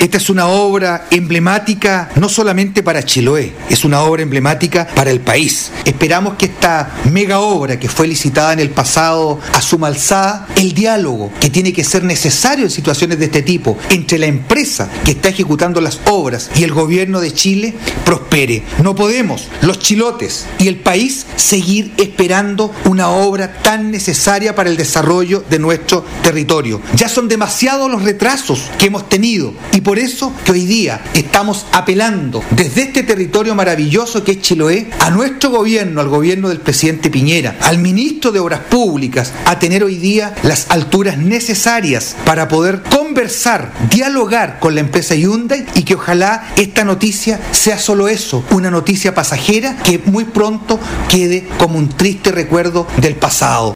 Esta es una obra emblemática no solamente para Chiloé, es una obra emblemática para el país. Esperamos que esta mega obra que fue licitada en el pasado asuma alzada el diálogo que tiene que ser necesario en situaciones de este tipo entre la empresa que está ejecutando las obras y el gobierno de Chile prospere. No podemos, los chilotes y el país, seguir esperando una obra tan necesaria para el desarrollo de nuestro territorio. Ya son demasiados los retrasos que hemos tenido y por eso que hoy día estamos apelando desde este territorio maravilloso que es Chiloé a nuestro gobierno, al gobierno del presidente Piñera, al ministro de Obras Públicas, a tener hoy día las alturas necesarias para poder conversar, dialogar con la empresa Hyundai y que ojalá esta noticia sea solo eso, una noticia pasajera que muy pronto quede como un triste recuerdo del pasado.